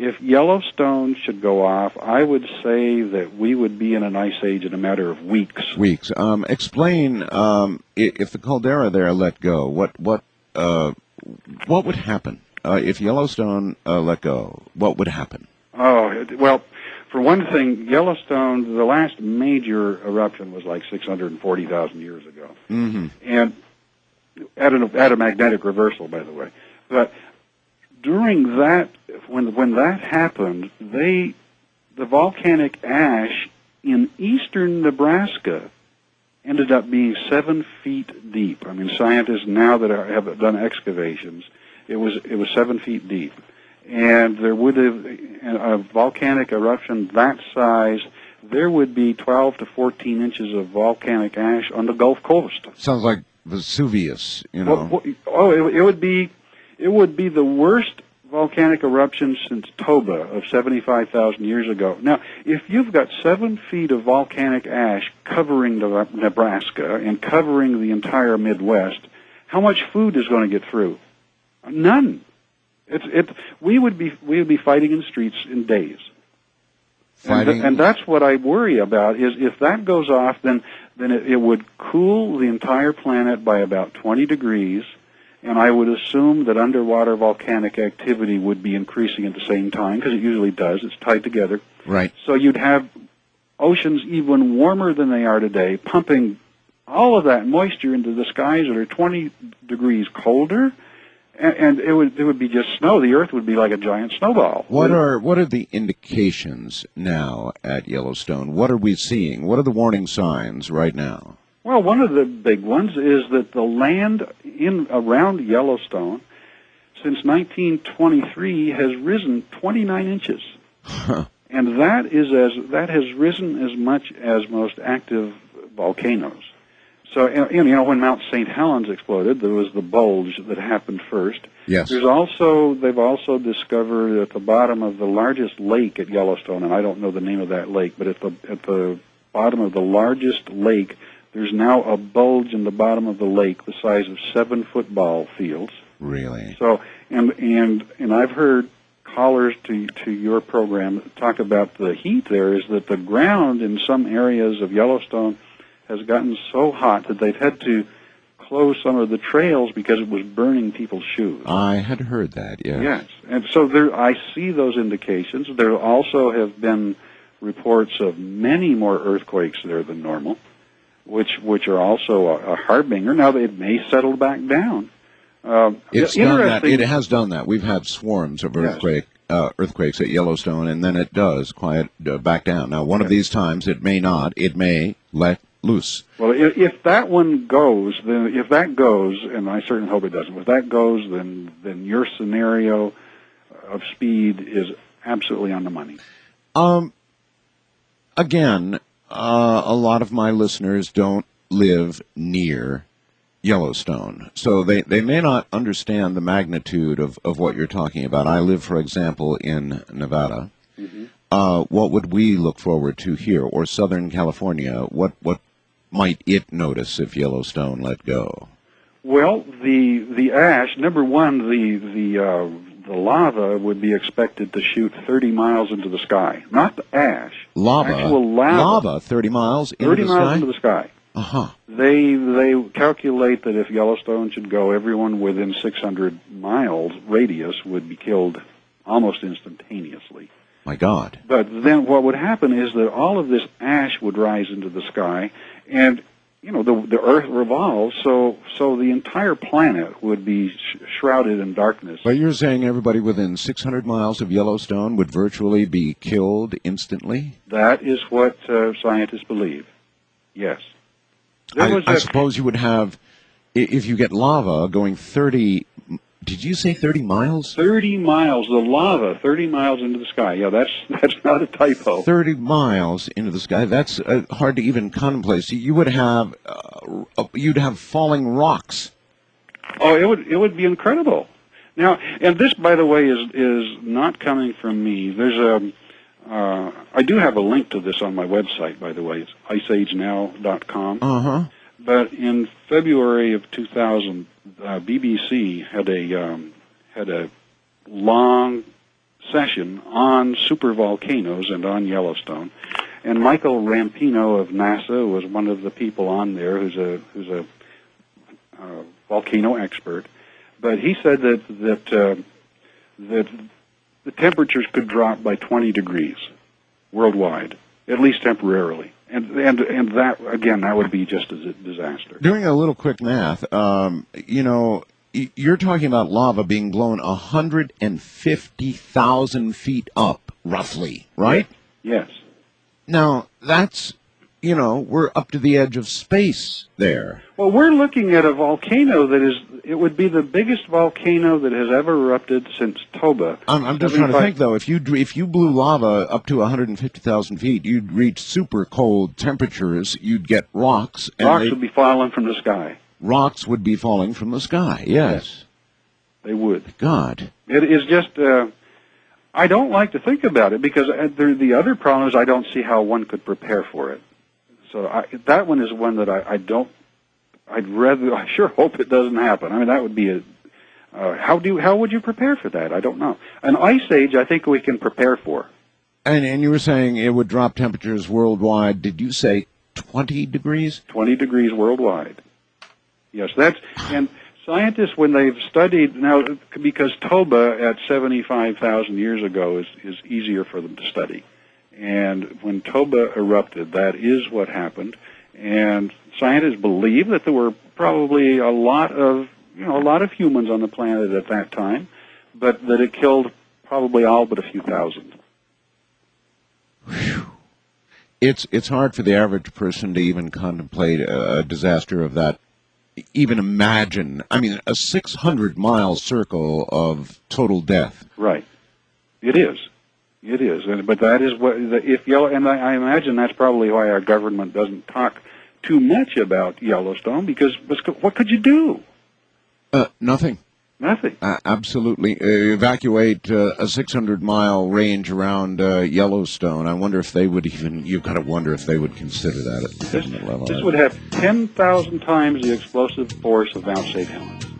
if Yellowstone should go off, I would say that we would be in an ice age in a matter of weeks. Weeks. Explain if the caldera there let go. What would happen if Yellowstone let go? What would happen? Oh, well, for one thing, Yellowstone, the last major eruption was like 640,000 years ago, and at a magnetic reversal, by the way. But during that, when that happened, the volcanic ash in eastern Nebraska ended up being 7 feet deep. I mean, scientists now that have done excavations, it was 7 feet deep, and there would have a volcanic eruption that size. There would be 12 to 14 inches of volcanic ash on the Gulf Coast. Sounds like Vesuvius, you know. It would be the worst volcanic eruption since Toba of 75,000 years ago. Now, if you've got 7 feet of volcanic ash covering Nebraska and covering the entire Midwest, how much food is going to get through? None. We would be fighting in the streets in days. And that's what I worry about, is if that goes off, then it would cool the entire planet by about 20 degrees, and I would assume that underwater volcanic activity would be increasing at the same time, because it usually does. It's tied together. Right. So you'd have oceans even warmer than they are today, pumping all of that moisture into the skies that are 20 degrees colder, and it would be just snow. The Earth would be like a giant snowball. What are the indications now at Yellowstone? What are we seeing? What are the warning signs right now? Well, one of the big ones is that the land around Yellowstone since 1923 has risen 29 inches. And that has risen as much as most active volcanoes. So, when Mount St. Helens exploded, there was the bulge that happened first. Yes. They've also discovered at the bottom of the largest lake at Yellowstone, and I don't know the name of that lake, but at the bottom of the largest lake, there's now a bulge in the bottom of the lake the size of 7 football fields. Really? So, and I've heard callers to your program talk about the heat there, is that the ground in some areas of Yellowstone has gotten so hot that they've had to close some of the trails because it was burning people's shoes. I had heard that, yes. Yes, and so I see those indications. There also have been reports of many more earthquakes there than normal, which are also a harbinger. Now, it may settle back down. It's done that. It has done that. We've had swarms of earthquakes at Yellowstone, and then it does quiet back down. Now, one of these times, it may not. It may let loose. Well, if that one goes, and I certainly hope it doesn't, if that goes, then your scenario of speed is absolutely on the money. Again, a lot of my listeners don't live near Yellowstone, so they may not understand the magnitude of what you're talking about. I live, for example, in Nevada. Mm-hmm. What would we look forward to here, or Southern California? What might it notice if Yellowstone let go? Well, the ash, number one, the lava would be expected to shoot 30 miles into the sky. Not the ash. Actual lava. 30 miles into 30 the miles sky? into the sky. Uh-huh. They calculate that if Yellowstone should go, everyone within 600 miles radius would be killed almost instantaneously. My God. But then what would happen is that all of this ash would rise into the sky, and the Earth revolves, so the entire planet would be shrouded in darkness. But you're saying everybody within 600 miles of Yellowstone would virtually be killed instantly? That is what scientists believe. Yes. I suppose you would have, if you get lava going 30. Did you say 30 miles? 30 miles, the lava, 30 miles into the sky. Yeah, that's not a typo. 30 miles into the sky. That's hard to even contemplate. So you would have, you'd have falling rocks. Oh, it would be incredible. Now, and this, by the way, is not coming from me. There's I do have a link to this on my website, by the way. It's iceagenow.com. Uh-huh. But in February of 2000, BBC had a long session on supervolcanoes and on Yellowstone. And Michael Rampino of NASA was one of the people on there who's a volcano expert. But he said that the temperatures could drop by 20 degrees worldwide, at least temporarily. And that, again, that would be just a disaster. Doing a little quick math, you're talking about lava being blown 150,000 feet up, roughly, right? Yes. Now, that's, we're up to the edge of space there. Well, we're looking at a volcano it would be the biggest volcano that has ever erupted since Toba. I'm just trying to think, though, if you blew lava up to 150,000 feet, you'd reach super cold temperatures, you'd get rocks. And rocks would be falling from the sky. Rocks would be falling from the sky, yes. They would. God. It is just, I don't like to think about it because the other problem is I don't see how one could prepare for it. So that one is one that I sure hope it doesn't happen. I mean, that would be how would you prepare for that? I don't know. An ice age, I think we can prepare for. And you were saying it would drop temperatures worldwide. Did you say 20 degrees? 20 degrees worldwide. Yes, and scientists, when they've studied, now, because Toba at 75,000 years ago is easier for them to study. And when Toba erupted, that is what happened. And scientists believe that there were probably a lot of humans on the planet at that time, but that it killed probably all but a few thousand. Whew. It's hard for the average person to even contemplate a disaster of that. Even imagine, a 600-mile circle of total death. Right. It is. But that is and I imagine that's probably why our government doesn't talk too much about Yellowstone, because what could you do? Nothing. Nothing. Absolutely. Evacuate a 600-mile range around Yellowstone. I wonder if they would you've got to wonder if they would consider that at the level. This would have 10,000 times the explosive force of Mount St. Helens.